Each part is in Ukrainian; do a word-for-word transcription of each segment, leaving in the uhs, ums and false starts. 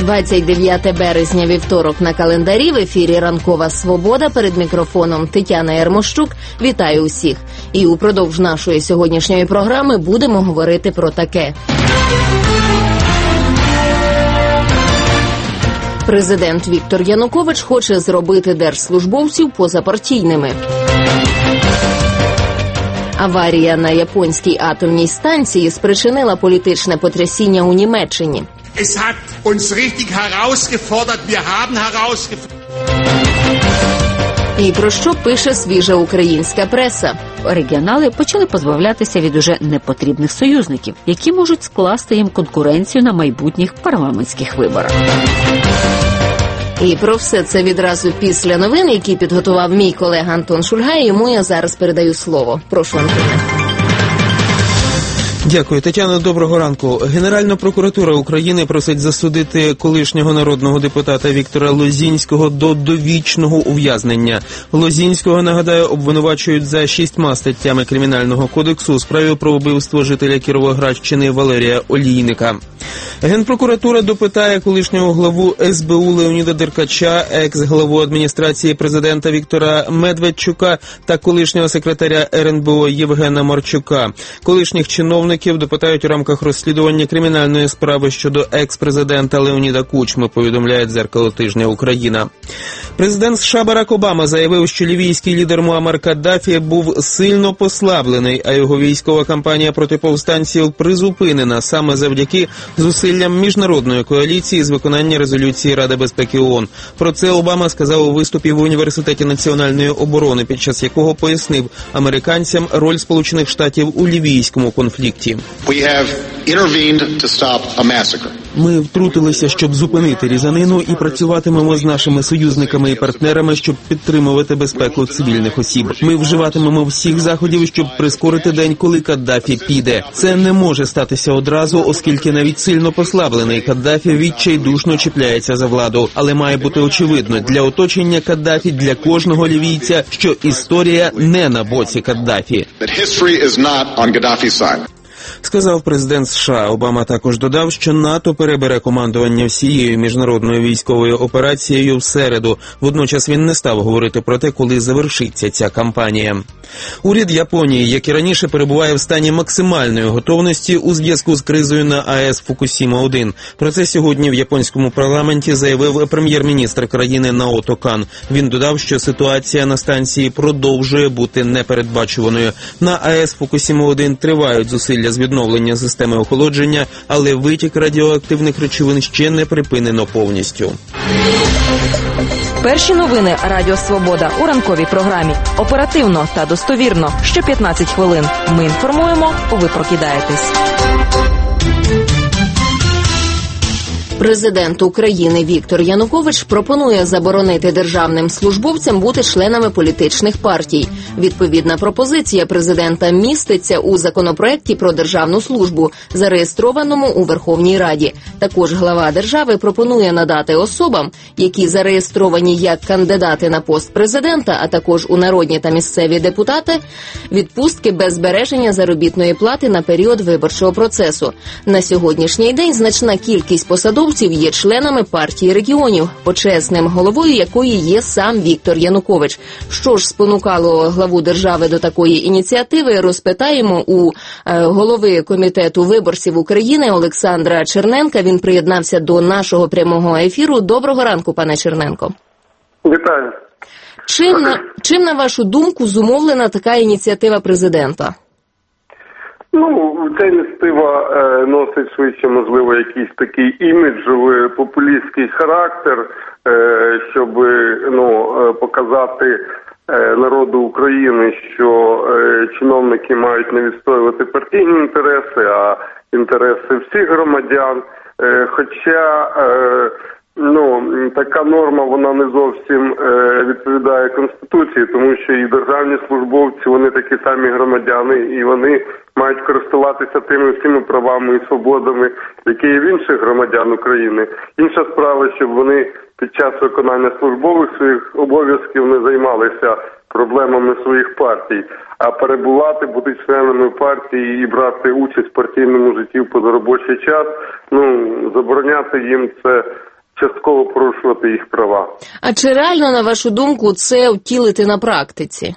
двадцять дев'яте березня, вівторок на календарі. В ефірі «Ранкова Свобода». Перед мікрофоном Тетяна Ярмощук. Вітаю усіх. І упродовж нашої сьогоднішньої програми будемо говорити про таке. Президент Віктор Янукович хоче зробити держслужбовців позапартійними. Аварія на японській атомній станції спричинила політичне потрясіння у Німеччині. Es hat uns richtig herausgefordert, wir haben herausgefordert. І про що пише свіжа українська преса? Регіонали почали позбавлятися від уже непотрібних союзників, які можуть скласти їм конкуренцію на майбутніх парламентських виборах. І про все це відразу після новин, які підготував мій колега Антон Шульга, йому я зараз передаю слово. Прошу, Антоне. Дякую, Тетяно. Доброго ранку. Генеральна прокуратура України просить засудити колишнього народного депутата Віктора Лозінського до довічного ув'язнення. Лозінського, нагадаю, обвинувачують за шістьма статтями Кримінального кодексу у справі про вбивство жителя Кіровоградщини Валерія Олійника. Генпрокуратура допитає колишнього главу ес бе у Леоніда Деркача, екс-главу адміністрації президента Віктора Медведчука та колишнього секретаря ер ен бе о Євгена Марчука. Колишніх чиновників допитають у рамках розслідування кримінальної справи щодо екс-президента Леоніда Кучми, повідомляє «Дзеркало тижня Україна». Президент США Барак Обама заявив, що лівійський лідер Муаммар Каддафі був сильно послаблений, а його військова кампанія проти повстанців призупинена саме завдяки зусиллям міжнародної коаліції з виконання резолюції Ради безпеки о ен. Про це Обама сказав у виступі в Університеті національної оборони, під час якого пояснив американцям роль Сполучених Штатів у лівійському конфлікті. Ми втрутилися, щоб зупинити різанину, і працюватимемо з нашими союзниками і партнерами, щоб підтримувати безпеку цивільних осіб. Ми вживатимемо всіх заходів, щоб прискорити день, коли Каддафі піде. Це не може статися одразу, оскільки навіть сильно послаблений Каддафі відчайдушно чіпляється за владу. Але має бути очевидно для оточення Каддафі, для кожного лівійця, що історія не на боці Каддафі. Сказав президент США. Обама також додав, що НАТО перебере командування всією міжнародною військовою операцією в середу. Водночас він не став говорити про те, коли завершиться ця кампанія. Уряд Японії, як і раніше, перебуває в стані максимальної готовності у зв'язку з кризою на а ес Фукусіма один. Про це сьогодні в японському парламенті заявив прем'єр-міністр країни Наото Кан. Він додав, що ситуація на станції продовжує бути непередбачуваною. На а ес Фукусіма один тривають зусилля з відновлення системи охолодження, але витік радіоактивних речовин ще не припинено повністю. Перші новини Радіо Свобода у ранковій програмі. Оперативно та достовірно. Що п'ятнадцять хвилин. Ми інформуємо, ви прокидаєтесь. Президент України Віктор Янукович пропонує заборонити державним службовцям бути членами політичних партій. Відповідна пропозиція президента міститься у законопроекті про державну службу, зареєстрованому у Верховній Раді. Також глава держави пропонує надати особам, які зареєстровані як кандидати на пост президента, а також у народні та місцеві депутати, відпустки без збереження заробітної плати на період виборчого процесу. На сьогоднішній день значна кількість посадовців є членами партії регіонів, почесним головою якої є сам Віктор Янукович. Що ж спонукало главу держави до такої ініціативи, розпитаємо у е, голови комітету виборців України Олександра Черненка. Він приєднався до нашого прямого ефіру. Доброго ранку, пане Черненко. Вітаю. Чим, на, чим, на вашу думку, зумовлена така ініціатива президента? Ну, ця ініціатива е, носить швидше, можливо, якийсь такий іміджовий, популістський характер, е, щоб ну, е, показати е, народу України, що е, чиновники мають не відстоювати партійні інтереси, а інтереси всіх громадян. Е, хоча е, ну, така норма, вона не зовсім е, відповідає Конституції, тому що і державні службовці, вони такі самі громадяни, і вони мають користуватися тими всіми правами і свободами, які є в інших громадян України. Інша справа, щоб вони під час виконання службових своїх обов'язків не займалися проблемами своїх партій, а перебувати, бути членами партії і брати участь в партійному житті в позаробочий час, ну, забороняти їм це частково порушувати їх права. А чи реально, на вашу думку, це втілити на практиці?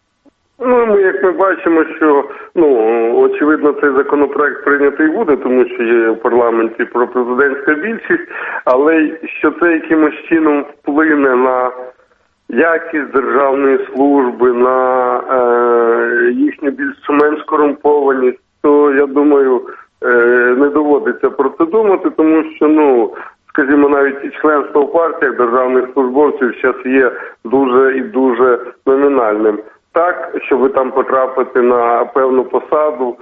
Ну, ми, як ми бачимо, що, ну, очевидно, цей законопроект прийнятий буде, тому що є в парламенті пропрезидентська більшість, але що це якимось чином вплине на якість державної служби, на е, їхню більш-менш корумпованість, то, я думаю, е, не доводиться про це думати, тому що, ну, скажімо, навіть і членство в партіях державних службовців зараз є дуже і дуже номінальним. Так, щоб там потрапити на певну посаду,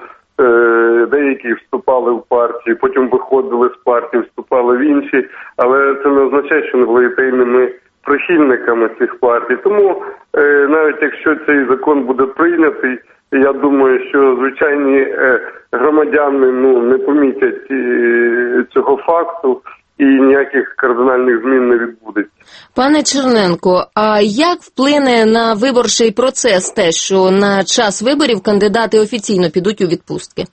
е, деякі вступали в партії, потім виходили з партії, вступали в інші, але це не означає, що не були тайними прихильниками цих партій. Тому е, навіть якщо цей закон буде прийнятий, я думаю, що звичайні е, громадяни ну, не помітять е, цього факту. І ніяких кардинальних змін не відбудеться. Пане Черненко, а як вплине на виборчий процес те, що на час виборів кандидати офіційно підуть у відпустки?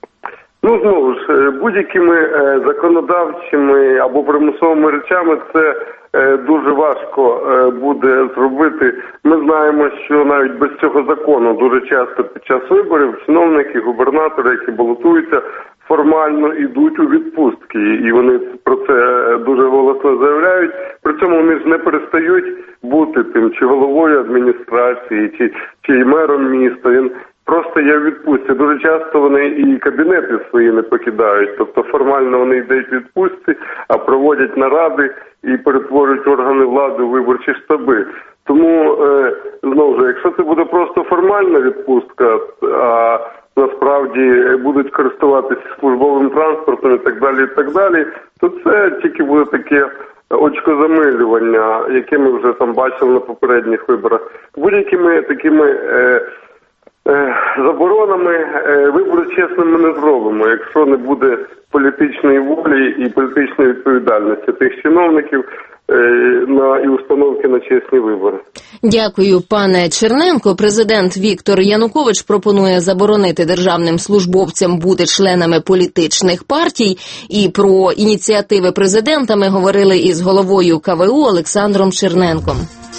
Ну, знову ж, будь-якими е, законодавчими або примусовими речами це е, дуже важко е, буде зробити. Ми знаємо, що навіть без цього закону дуже часто під час виборів чиновники, губернатори, які балотуються, формально йдуть у відпустки, і вони про це дуже голосно заявляють. При цьому вони ж не перестають бути тим, чи головою адміністрації, чи, чи мером міста. Він просто є в відпустці. Дуже часто вони і кабінети свої не покидають. Тобто формально вони йдуть в відпустці, а проводять наради і перетворюють органи влади у виборчі штаби. Тому, е, знову ж, якщо це буде просто формальна відпустка, а насправді будуть користуватися службовим транспортом і так далі, і так далі, то це тільки буде таке очкозамилювання, яке ми вже там бачили на попередніх виборах. Будь-якими такими е, е, заборонами е, вибори чесними не зробимо, якщо не буде політичної волі і політичної відповідальності тих чиновників на і установки на чесні вибори. Дякую, пане Черненко. Президент Віктор Янукович пропонує заборонити державним службовцям бути членами політичних партій. І про ініціативи президента ми говорили із головою ка ве у Олександром Черненком.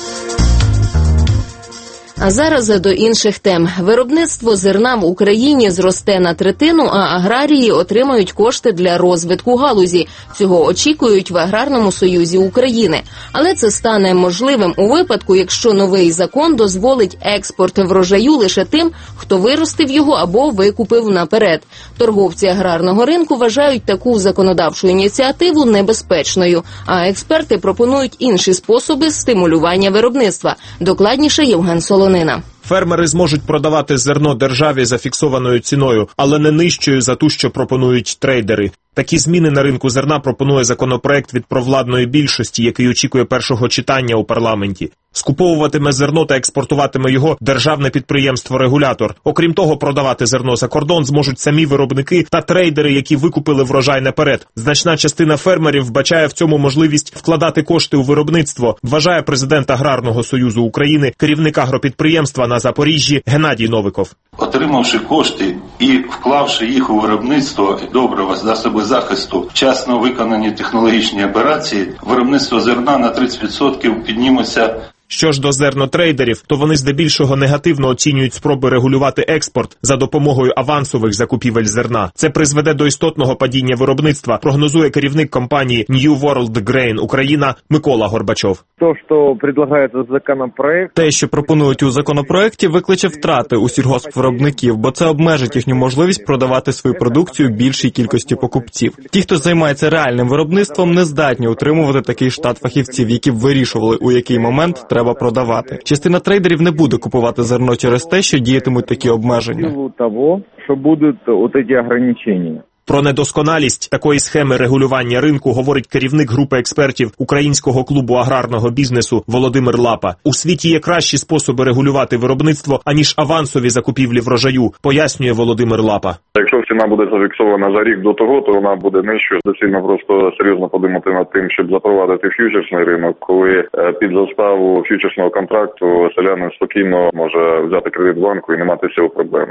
А зараз до інших тем. Виробництво зерна в Україні зросте на третину, а аграрії отримають кошти для розвитку галузі. Цього очікують в Аграрному союзі України. Але це стане можливим у випадку, якщо новий закон дозволить експорт врожаю лише тим, хто виростив його або викупив наперед. Торговці аграрного ринку вважають таку законодавчу ініціативу небезпечною, а експерти пропонують інші способи стимулювання виробництва. Докладніше Євген Солонина. Фермери зможуть продавати зерно державі за фіксованою ціною, але не нижчою за ту, що пропонують трейдери. Такі зміни на ринку зерна пропонує законопроект від провладної більшості, який очікує першого читання у парламенті. Скуповуватиме зерно та експортуватиме його державне підприємство-регулятор. Окрім того, продавати зерно за кордон зможуть самі виробники та трейдери, які викупили врожай наперед. Значна частина фермерів вбачає в цьому можливість вкладати кошти у виробництво, вважає президент Аграрного союзу України, керівник агропідприємства на Запоріжжі Геннадій Новиков. Отримавши кошти і вклавши їх у виробництво добрива, засоби захисту, вчасно виконані технологічні операції, виробництво зерна на тридцять відсотків підніметься. Що ж до зернотрейдерів, то вони здебільшого негативно оцінюють спроби регулювати експорт за допомогою авансових закупівель зерна. Це призведе до істотного падіння виробництва, прогнозує керівник компанії New World Grain Україна Микола Горбачов. То, що пропонується законопроект... Те, що пропонують у законопроекті, викличе втрати у сільгоспвиробників, бо це обмежить їхню можливість продавати свою продукцію більшій кількості покупців. Ті, хто займається реальним виробництвом, не здатні утримувати такий штат фахівців, які б вирішували, у який момент треба продавати. Частина трейдерів не буде купувати зерно через те, що діятимуть такі обмеження. Того, що будуть от ці обмеження. Про недосконалість такої схеми регулювання ринку говорить керівник групи експертів Українського клубу аграрного бізнесу Володимир Лапа. У світі є кращі способи регулювати виробництво, аніж авансові закупівлі врожаю, пояснює Володимир Лапа. Якщо ціна буде зафіксована за рік до того, то вона буде нижчою. Доцільно просто серйозно подумати над тим, щоб запровадити ф'ючерсний ринок, коли під заставу ф'ючерсного контракту селянин спокійно може взяти кредит в банку і не мати цього проблеми.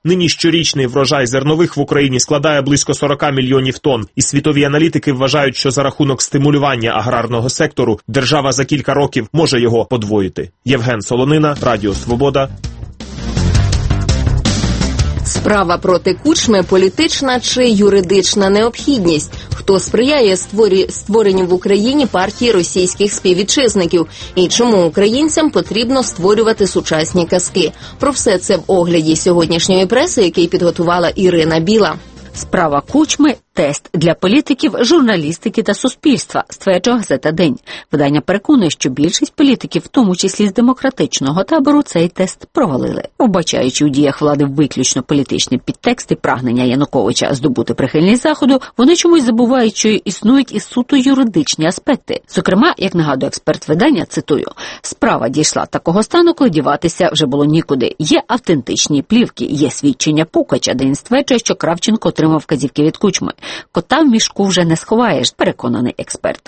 Нині щорічний врожай зернових в Україні складає близько сорок мільйонів тонн, і світові аналітики вважають, що за рахунок стимулювання аграрного сектору держава за кілька років може його подвоїти. Євген Солонина, Радіо Свобода. Справа проти Кучми – політична чи юридична необхідність? Хто сприяє створі... створенню в Україні партії російських співвітчизників? І чому українцям потрібно створювати сучасні казки? Про все це в огляді сьогоднішньої преси, який підготувала Ірина Біла. Справа Кучми – тест для політиків, журналістики та суспільства, стверджує газета «День». Видання переконує, що більшість політиків, в тому числі з демократичного табору, цей тест провалили. Вбачаючи у діях влади виключно політичні підтексти прагнення Януковича здобути прихильність Заходу, вони чомусь забувають, що існують і суто юридичні аспекти. Зокрема, як нагадує експерт видання, цитую, «Справа дійшла такого стану, коли діватися вже було нікуди. Є автентичні плівки, є свідчення Пукача, де він стверджує, що Кравченко отримав вказівки від Кучми. Кота в мішку вже не сховаєш», переконаний експерт.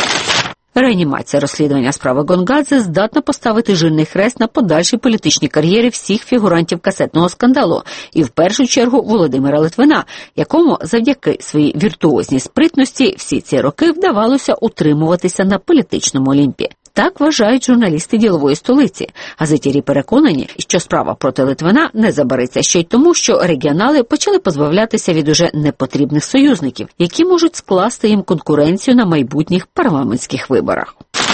Реанімація розслідування справи Гонгадзе здатна поставити жирний хрест на подальшій політичній кар'єрі всіх фігурантів касетного скандалу, і в першу чергу Володимира Литвина, якому завдяки своїй віртуозній спритності всі ці роки вдавалося утримуватися на політичному олімпі. Так вважають журналісти ділової столиці. Газетярі переконані, що справа проти Литвина не забариться ще й тому, що регіонали почали позбавлятися від уже непотрібних союзників, які можуть скласти їм конкуренцію на майбутніх парламентських виборах.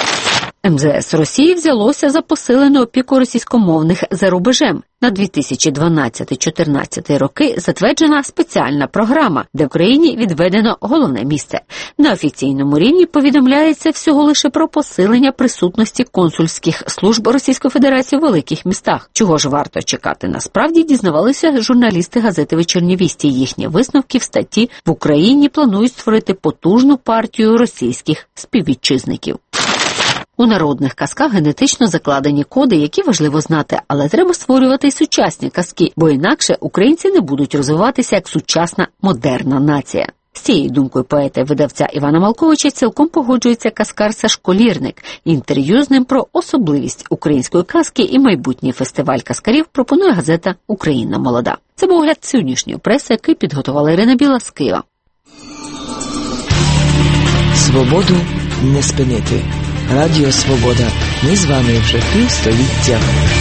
ем зе ес Росії взялося за посилену опіку російськомовних за рубежем. На дві тисячі дванадцятий-чотирнадцятий роки затверджена спеціальна програма, де Україні відведено головне місце. На офіційному рівні повідомляється всього лише про посилення присутності консульських служб Російської Федерації у великих містах. Чого ж варто чекати? Насправді дізнавалися журналісти газети «Вечірні вісті». Їхні висновки в статті «В Україні планують створити потужну партію російських співвітчизників». У народних казках генетично закладені коди, які важливо знати, але треба створювати й сучасні казки, бо інакше українці не будуть розвиватися як сучасна модерна нація. З цією думкою поета і видавця Івана Малковича цілком погоджується казкар Сашко Лірник. Інтерв'ю з ним про особливість української казки і майбутній фестиваль казкарів пропонує газета «Україна молода». Це був огляд сьогоднішньої преси, який підготувала Ірина Біла з Києва. Свободу не спинити. Радіо Свобода. Ми з вами вже півстоліття.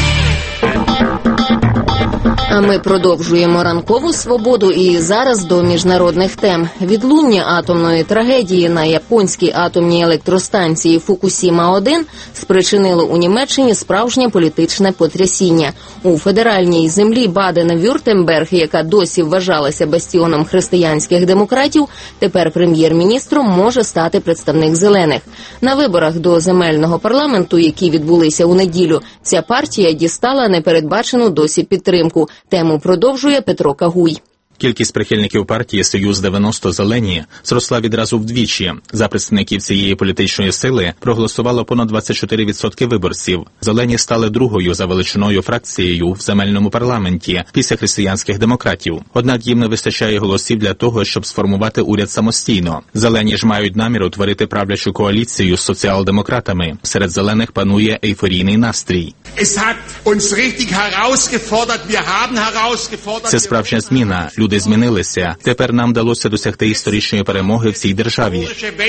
А ми продовжуємо ранкову свободу і зараз до міжнародних тем. Відлуння атомної трагедії на японській атомній електростанції Фукусіма один спричинило у Німеччині справжнє політичне потрясіння. У федеральній землі Баден-Вюртемберг, яка досі вважалася бастіоном християнських демократів, тепер прем'єр-міністром може стати представник зелених. На виборах до земельного парламенту, які відбулися у неділю, ця партія дістала непередбачену досі підтримку. Тему продовжує Петро Кагуй. Кількість прихильників партії «Союз дев'яносто Зелені» зросла відразу вдвічі. За представників цієї політичної сили проголосувало понад двадцять чотири відсотки виборців. Зелені стали другою за величиною фракцією в земельному парламенті після християнських демократів. Однак їм не вистачає голосів для того, щоб сформувати уряд самостійно. Зелені ж мають намір утворити правлячу коаліцію з соціал-демократами. Серед зелених панує ейфорійний настрій. Це справжня зміна. Люди змінилися. Тепер нам вдалося досягти історичної перемоги в цій державі,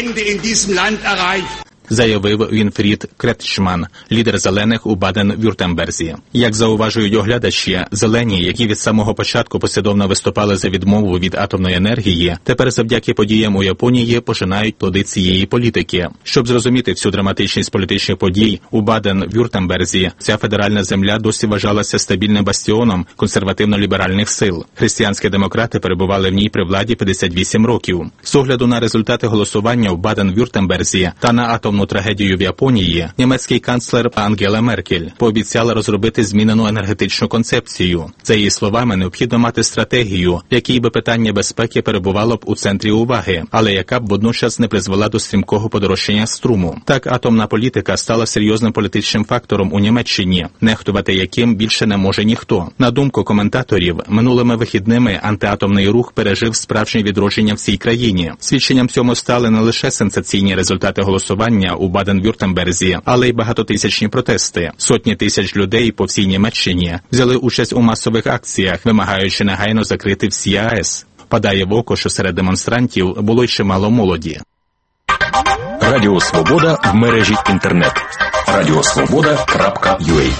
заявив Вінфрід Кретчман, лідер зелених у Баден-Вюртемберзі. Як зауважують оглядачі, зелені, які від самого початку послідовно виступали за відмову від атомної енергії, тепер завдяки подіям у Японії пожинають плоди цієї політики. Щоб зрозуміти всю драматичність політичних подій, у Баден-Вюртемберзі ця федеральна земля досі вважалася стабільним бастіоном консервативно-ліберальних сил. Християнські демократи перебували в ній при владі п'ятдесят вісім років. З огляду на результати голосування в Баден-Вюртемберзі та на атомну трагедію в Японії, німецький канцлер Ангела Меркель пообіцяла розробити змінену енергетичну концепцію. За її словами, необхідно мати стратегію, в якій би питання безпеки перебувало б у центрі уваги, але яка б водночас не призвела до стрімкого подорожчання струму. Так, атомна політика стала серйозним політичним фактором у Німеччині, нехтувати яким більше не може ніхто. На думку коментаторів, минулими вихідними антиатомний рух пережив справжнє відродження в цій країні. Свідченням цьому стали не лише сенсаційні результати голосування звернення у Баден-Вюртемберзі, але й багатотисячні протести. Сотні тисяч людей по всій Німеччині взяли участь у масових акціях, вимагаючи негайно закрити всі АЕС. Падає в око, що серед демонстрантів було й чимало молоді. Радіо Свобода в мережі інтернет. радіосвобода крапка ю а.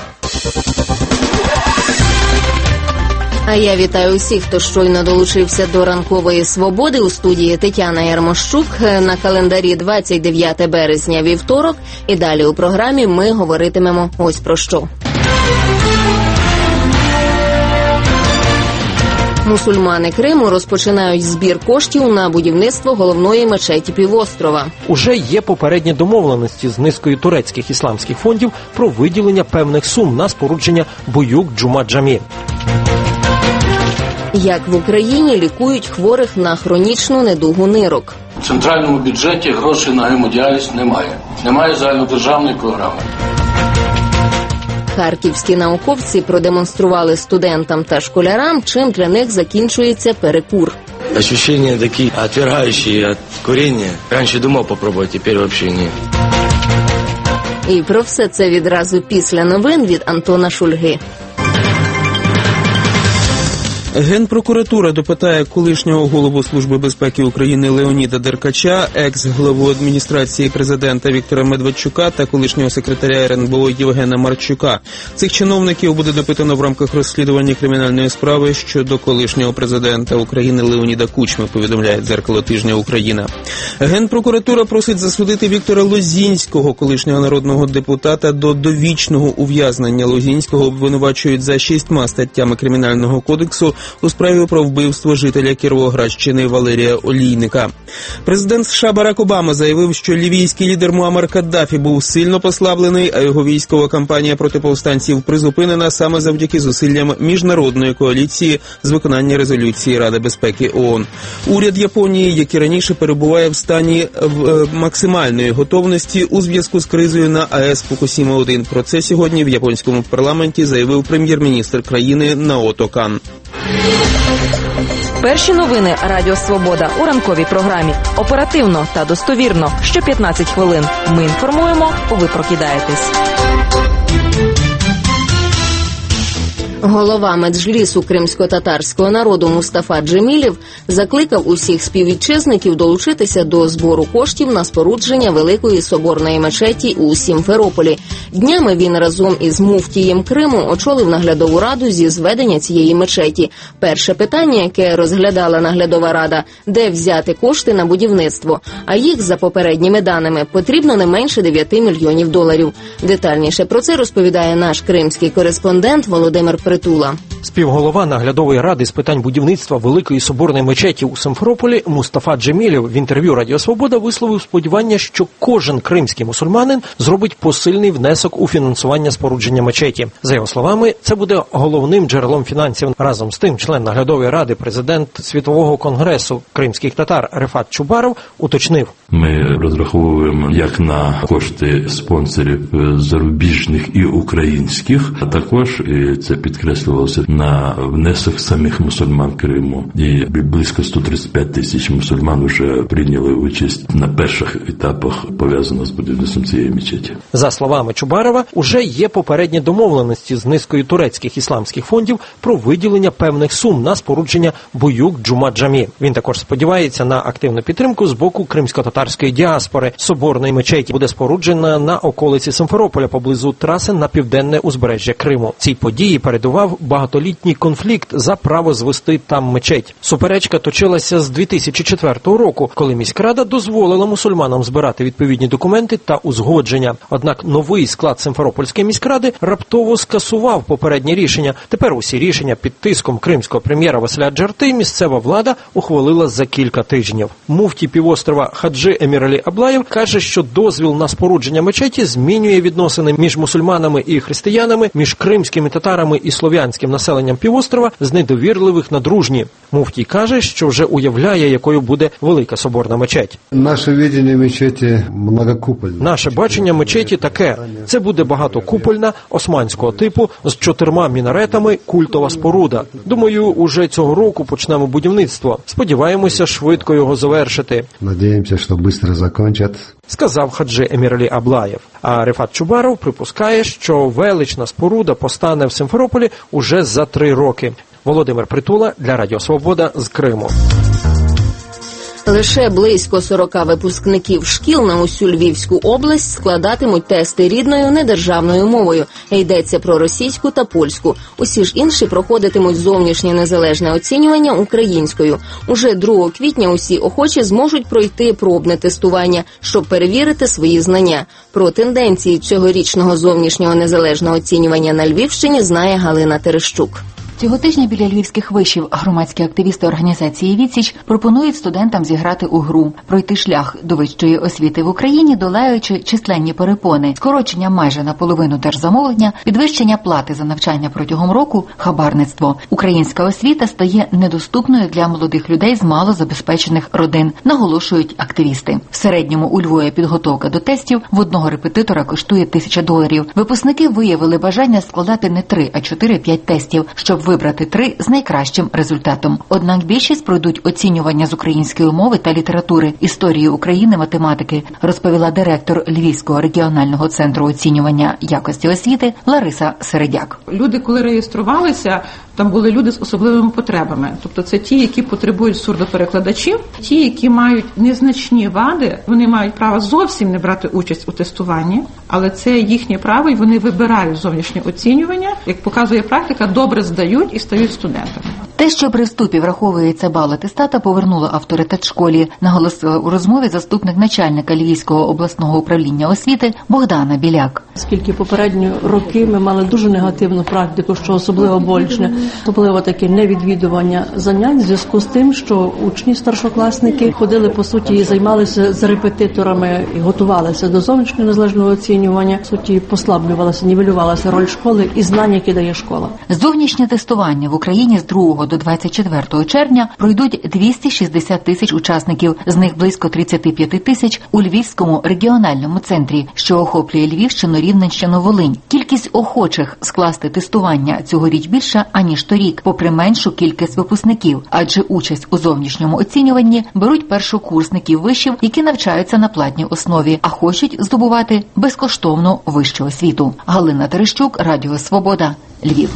А я вітаю усіх, хто щойно долучився до ранкової свободи. У студії Тетяна Ярмощук. На календарі двадцять дев'яте березня, вівторок. І далі у програмі ми говоритимемо ось про що. Мусульмани Криму розпочинають збір коштів на будівництво головної мечеті півострова. Уже є попередні домовленості з низкою турецьких ісламських фондів про виділення певних сум на спорудження Буюк Джума Джамі. Як в Україні лікують хворих на хронічну недугу нирок. В центральному бюджеті грошей на гемодіаліз немає. Немає загальнодержавної програми. Харківські науковці продемонстрували студентам та школярам, чим для них закінчується перекур. Ощущения такие отвергающие от курения. Раньше думал попробовать, теперь вообще нет. І про все це відразу після новин від Антона Шульги. Генпрокуратура допитає колишнього голову Служби безпеки України Леоніда Деркача, екс-главу адміністрації президента Віктора Медведчука та колишнього секретаря ер ен бе о Євгена Марчука. Цих чиновників буде допитано в рамках розслідування кримінальної справи щодо колишнього президента України Леоніда Кучми, повідомляє «Дзеркало тижня Україна». Генпрокуратура просить засудити Віктора Лозінського, колишнього народного депутата, до довічного ув'язнення. Лозінського обвинувачують за шістьма статтями Кримінального кодексу у справі про вбивство жителя Кіровоградщини Валерія Олійника. Президент США Барак Обама заявив, що лівійський лідер Муаммар Каддафі був сильно послаблений, а його військова кампанія проти повстанців призупинена саме завдяки зусиллям міжнародної коаліції з виконання резолюції Ради безпеки о о ен. Уряд Японії, як і раніше, перебуває в стані максимальної готовності у зв'язку з кризою на АЕС Фукусіма один. Про це сьогодні в японському парламенті заявив прем'єр-міністр країни Наото Кан. Перші новини Радіо Свобода у ранковій програмі. Оперативно та достовірно. Що п'ятнадцять хвилин. Ми інформуємо, ви прокидаєтесь. Голова Меджлісу кримсько-татарського народу Мустафа Джемілєв закликав усіх співвітчизників долучитися до збору коштів на спорудження Великої Соборної мечеті у Сімферополі. Днями він разом із муфтієм Криму очолив наглядову раду зі зведення цієї мечеті. Перше питання, яке розглядала наглядова рада – де взяти кошти на будівництво. А їх, за попередніми даними, потрібно не менше дев'яти мільйонів доларів. Детальніше про це розповідає наш кримський кореспондент Володимир Притула. Співголова наглядової ради з питань будівництва Великої Соборної мечеті у Симферополі Мустафа Джемілєв в інтерв'ю Радіо Свобода висловив сподівання, що кожен кримський мусульманин зробить посильний внесок у фінансування спорудження мечеті. За його словами, це буде головним джерелом фінансів. Разом з тим, член наглядової ради, президент Світового конгресу кримських татар Рефат Чубаров уточнив. Ми розраховуємо як на кошти спонсорів зарубіжних і українських, а також, і це підкреслювалося, на внесок самих мусульман Криму. І близько сто тридцять п'ять тисяч мусульман вже прийняли участь на перших етапах, пов'язаних з будівництвом цієї мечеті. За словами Чубарова, уже є попередні домовленості з низкою турецьких ісламських фондів про виділення певних сум на спорудження Буюк Джума Джамі. Він також сподівається на активну підтримку з боку кримсько-татарської діаспори. Соборної мечеті буде споруджена на околиці Симферополя поблизу траси на південне узбережжя Криму. Цій події передував багатолітній конфлікт за право звести там мечеть. Суперечка точилася з дві тисячі четвертого року, коли міськрада дозволила мусульманам збирати відповідні документи та узгодження. Однак новий склад Симферопольської міськради раптово скасував попереднє рішення. Тепер усі рішення під тиском кримського прем'єра Василя Джарти місцева влада ухвалила за кілька тижнів. Муфтій півострова Хаджи Еміралі Аблаєв каже, що дозвіл на спорудження мечеті змінює відносини між мусульманами і християнами, між кримськими татарами і слов'янським населенням півострова з недовірливих на дружні. Муфтій каже, що вже уявляє, якою буде Велика Соборна мечеть. Наше бачення мечеті многокупольне. Наше бачення мечеті таке. Це буде багатокупольна, османського типу, з чотирма мінаретами, культова споруда. Думаю, уже цього року почнемо будівництво. Сподіваємося швидко його завершити. Надіємося, що швидко закінчать. сказав Хаджи Еміралі Аблаєв. А Рефат Чубаров припускає, що велична споруда постане в Симферополі уже за три роки. Володимир Притула для Радіо Свобода з Криму. Лише близько сорока випускників шкіл на усю Львівську область складатимуть тести рідною недержавною мовою. Йдеться про російську та польську. Усі ж інші проходитимуть зовнішнє незалежне оцінювання українською. Уже другого квітня усі охочі зможуть пройти пробне тестування, щоб перевірити свої знання. Про тенденції цьогорічного зовнішнього незалежного оцінювання на Львівщині знає Галина Терещук. Цього тижня біля львівських вишів громадські активісти організації «Відсіч» пропонують студентам зіграти у гру, пройти шлях до вищої освіти в Україні, долаючи численні перепони, скорочення майже наполовину держзамовлення, підвищення плати за навчання протягом року, хабарництво. Українська освіта стає недоступною для молодих людей з малозабезпечених родин, наголошують активісти. В середньому у Львові підготовка до тестів в одного репетитора коштує тисяча доларів. Випускники виявили бажання складати не три, а чотири-п'ять тестів, щоб вибрати три з найкращим результатом. Однак більшість пройдуть оцінювання з української мови та літератури, історії України, математики, розповіла директор Львівського регіонального центру оцінювання якості освіти Лариса Середяк. Люди, коли реєструвалися, там були люди з особливими потребами. Тобто це ті, які потребують сурдоперекладачів, ті, які мають незначні вади, вони мають право зовсім не брати участь у тестуванні, але це їхнє право, і вони вибирають зовнішнє оцінювання. Як показує практика, добре здають і стають студентами. Те, що при вступі враховується бал атестата, повернуло авторитет школі, наголосила у розмові заступник начальника Львівського обласного управління освіти Богдана Біляк. Оскільки попередні роки ми мали дуже негативну практику, що особливо болісне, особливо таке невідвідування занять, в зв'язку з тим, що учні старшокласники ходили, по суті, і займалися з репетиторами, і готувалися до зовнішнього незалежного оцінювання, в суті, послаблювалася, нівелювалася роль школи і знань, які дає школа. Зовнішнє тестування в Україні з другого до двадцять четвертого червня пройдуть двісті шістдесят тисяч учасників, з них близько тридцять п'ять тисяч у Львівському регіональному центрі, що охоплює Львівщину, Рівненщину, Волинь. Кількість охочих скласти тестування цьогоріч більша, аніж торік, попри меншу кількість випускників, адже участь у зовнішньому оцінюванні беруть першокурсників вишів, які навчаються на платній основі, а хочуть здобувати безкоштовну вищу освіту. Галина Терещук, Радіо Свобода, Львів.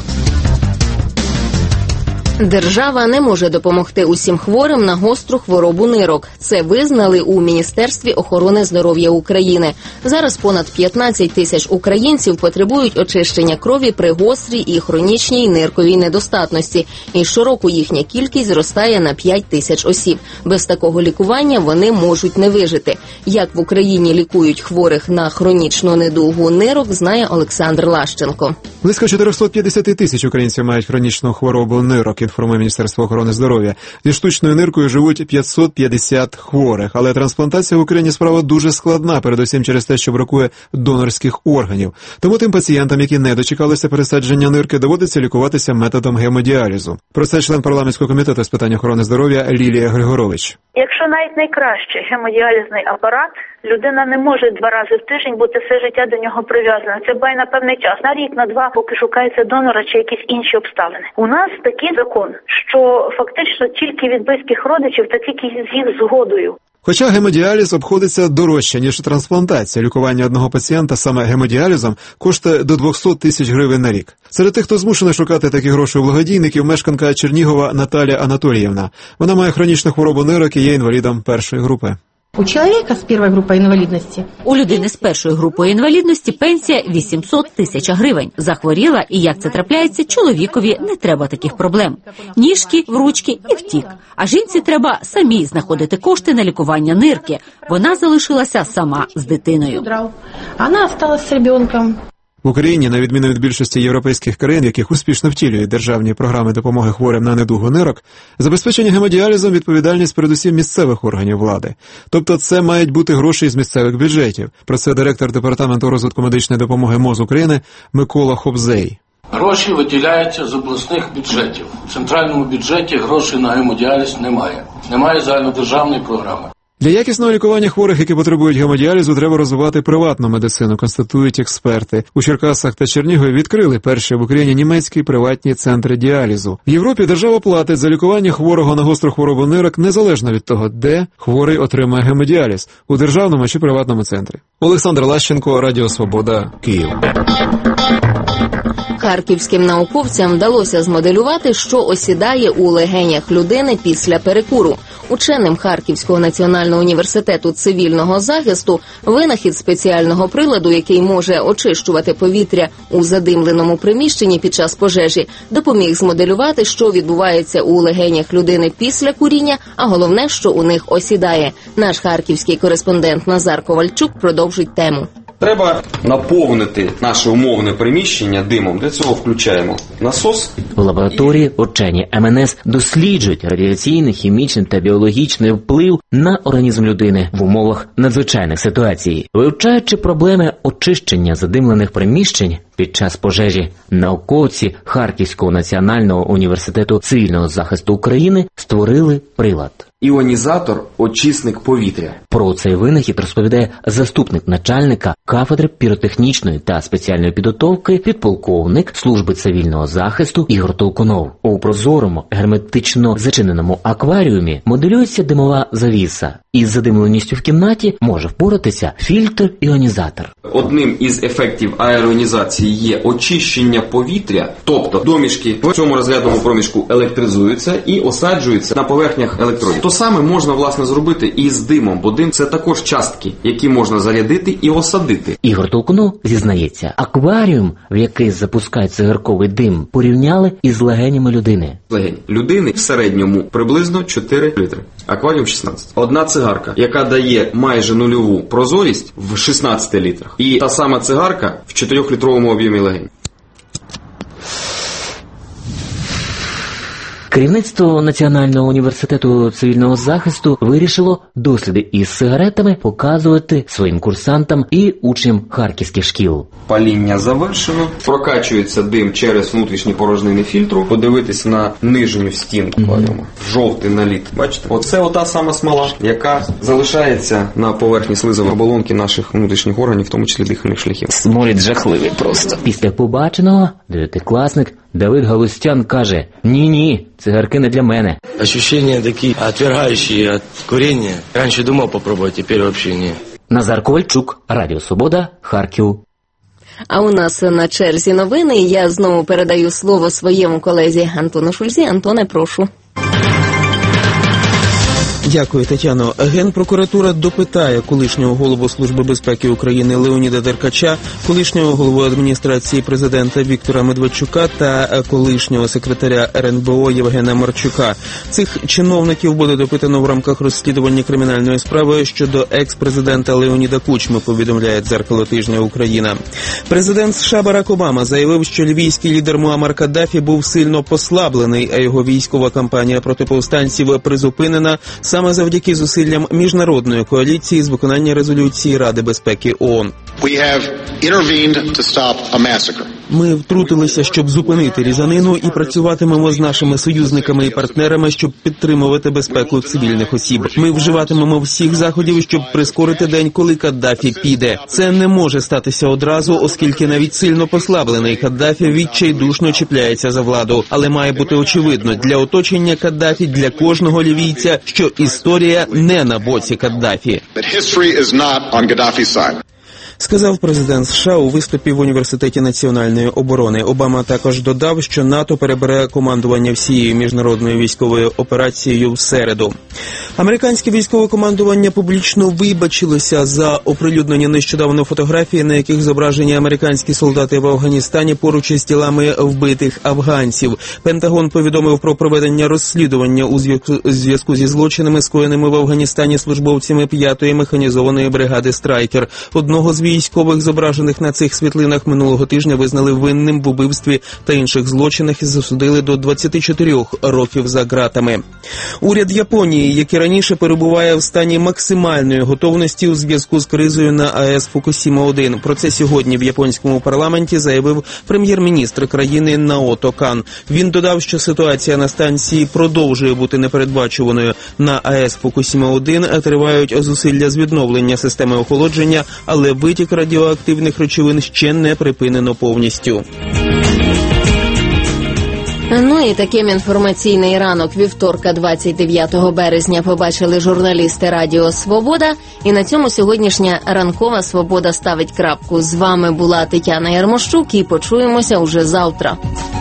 Держава не може допомогти усім хворим на гостру хворобу нирок. Це визнали у Міністерстві охорони здоров'я України. Зараз понад п'ятнадцять тисяч українців потребують очищення крові при гострій і хронічній нирковій недостатності. І щороку їхня кількість зростає на п'ять тисяч осіб. Без такого лікування вони можуть не вижити. Як в Україні лікують хворих на хронічну недугу нирок, знає Олександр Лащенко. Близько чотириста п'ятдесят тисяч українців мають хронічну хворобу нирок, інформує Міністерство охорони здоров'я. Зі штучною ниркою живуть п'ятсот п'ятдесят хворих, але трансплантація в Україні справа дуже складна, передусім через те, що бракує донорських органів. Тому тим пацієнтам, які не дочекалися пересадження нирки, доводиться лікуватися методом гемодіалізу. Про це член парламентського комітету з питань охорони здоров'я Лілія Григорович. Якщо навіть найкращий гемодіалізний апарат, людина не може два рази в тиждень бути все життя до нього прив'язана. Це буває на певний час, на рік, на два, поки шукається донора чи якісь інші обставини. У нас такий закон, що фактично тільки від близьких родичів та тільки з їх згодою. Хоча гемодіаліз обходиться дорожче, ніж трансплантація. Лікування одного пацієнта саме гемодіалізом коштує до двісті тисяч гривень на рік. Серед тих, хто змушений шукати такі гроші у благодійників, мешканка Чернігова Наталія Анатоліївна. Вона має хронічну хворобу нирок і є інвалідом першої групи. У чоловіка з першої групи інвалідності. У людини з першої групою інвалідності пенсія вісімсот тисяч гривень. Захворіла, і як це трапляється, чоловікові не треба таких проблем. Ніжки, в ручки і втік. А жінці треба самій знаходити кошти на лікування нирки. Вона залишилася сама з дитиною. Вона залишилася з ребенком. В Україні, на відміну від більшості європейських країн, яких успішно втілюють державні програми допомоги хворим на недугу нирок, забезпечення гемодіалізом відповідальність передусім місцевих органів влади. Тобто це мають бути гроші з місцевих бюджетів. Про це директор Департаменту розвитку медичної допомоги МОЗ України Микола Хобзей. Гроші виділяються з обласних бюджетів. В центральному бюджеті грошей на гемодіаліз немає. Немає загальнодержавної програми. Для якісного лікування хворих, які потребують гемодіалізу, треба розвивати приватну медицину, констатують експерти. У Черкасах та Чернігові відкрили перші в Україні німецькі приватні центри діалізу. В Європі держава платить за лікування хворого на гостру хворобу нирок незалежно від того, де хворий отримає гемодіаліз – у державному чи приватному центрі. Олександр Лащенко, Радіо Свобода, Київ. Харківським науковцям вдалося змоделювати, що осідає у легенях людини після перекуру. Ученим Харківського національного університету цивільного захисту винахід спеціального приладу, який може очищувати повітря у задимленому приміщенні під час пожежі, допоміг змоделювати, що відбувається у легенях людини після куріння, а головне, що у них осідає. Наш харківський кореспондент Назар Ковальчук продовжить тему. Треба наповнити наше умовне приміщення димом. Для цього включаємо насос. В лабораторії учені ем ен ес досліджують радіаційний, хімічний та біологічний вплив на організм людини в умовах надзвичайних ситуацій. Вивчаючи проблеми очищення задимлених приміщень під час пожежі, науковці Харківського національного університету цивільного захисту України створили прилад. Іонізатор – очисник повітря. Про цей винахід розповідає заступник начальника кафедри піротехнічної та спеціальної підготовки, підполковник служби цивільного захисту Ігор Толкунов. У прозорому, герметично зачиненому акваріумі моделюється димова завіса. Із задимленістю в кімнаті може впоратися фільтр-іонізатор. Одним із ефектів аероінізації є очищення повітря, тобто домішки в цьому розрядному проміжку електризуються і осаджуються на поверхнях електродів. То саме можна, власне, зробити і з димом, бо дим – це також частки, які можна зарядити і осадити. Ігор Толкунов зізнається, акваріум, в який запускають цигарковий дим, порівняли із легенями людини. Легені людини в середньому приблизно чотири літри, акваріум шістнадцять. Одна цигарка, яка дає майже нульову прозорість в шістнадцяти літрах, і та сама цигарка в чотирьохлітровому об'ємі легень. Керівництво Національного університету цивільного захисту вирішило досліди із сигаретами показувати своїм курсантам і учням харківських шкіл. Паління завершено, прокачується дим через внутрішні порожнини фільтру, подивитися на нижню стінку акваріуму. Жовтий наліт. Бачите? Оце ота сама смола, яка залишається на поверхні слизової оболонки наших внутрішніх органів, в тому числі дихальних шляхів. Сморід жахливий просто. Після побаченого дев'ятикласник Давид Галустян каже: «Ні-ні, цигарки не для мене». Ощущения такие отвергающие от курения. Раньше думал попробовать, теперь вообще не. Назар Ковальчук, Радіо Свобода, Харків. А у нас на черзі новини. Я знову передаю слово своєму колезі Антону Шульзі. Антоне, прошу. Дякую, Тетяно. Генпрокуратура допитає колишнього голову Служби безпеки України Леоніда Деркача, колишнього голову адміністрації президента Віктора Медведчука та колишнього секретаря ер ен бе о Євгена Марчука. Цих чиновників буде допитано в рамках розслідування кримінальної справи щодо екс-президента Леоніда Кучми, повідомляє «Дзеркало тижня Україна». Президент США Барак Обама заявив, що лівійський лідер Муаммар Каддафі був сильно послаблений, а його військова кампанія проти повстанців призупинена саме завдяки зусиллям міжнародної коаліції з виконання резолюції Ради безпеки ООН. Ми втрутилися, щоб зупинити різанину, і працюватимемо з нашими союзниками і партнерами, щоб підтримувати безпеку цивільних осіб. Ми вживатимемо всіх заходів, щоб прискорити день, коли Каддафі піде. Це не може статися одразу, оскільки навіть сильно послаблений Каддафі відчайдушно чіпляється за владу. Але має бути очевидно для оточення Каддафі, для кожного лівійця, що історія не на боці Каддафі. Сказав президент США у виступі в Університеті національної оборони. Обама також додав, що НАТО перебере командування всією міжнародною військовою операцією в середу. Американське військове командування публічно вибачилося за оприлюднення нещодавно фотографії, на яких зображені американські солдати в Афганістані поруч із тілами вбитих афганців. Пентагон повідомив про проведення розслідування у зв'язку зі злочинами, скоєними в Афганістані службовцями п'ятої механізованої бригади «Страйкер», одного з військових, зображених на цих світлинах, минулого тижня визнали винним в убивстві та інших злочинах і засудили до двадцяти чотирьох років за ґратами. Уряд Японії, який раніше перебуває в стані максимальної готовності у зв'язку з кризою на АЕС Фукусіма один. Про це сьогодні в японському парламенті заявив прем'єр-міністр країни Наото Кан. Він додав, що ситуація на станції продовжує бути непередбачуваною. На АЕС Фукусіма один тривають зусилля з відновлення системи охолодження, але витік радіоактивних речовин ще не припинено повністю. Ну і таким інформаційний ранок вівторка, двадцять дев'ятого березня, побачили журналісти Радіо Свобода. І на цьому сьогоднішня ранкова Свобода ставить крапку. З вами була Тетяна Ярмощук і почуємося уже завтра.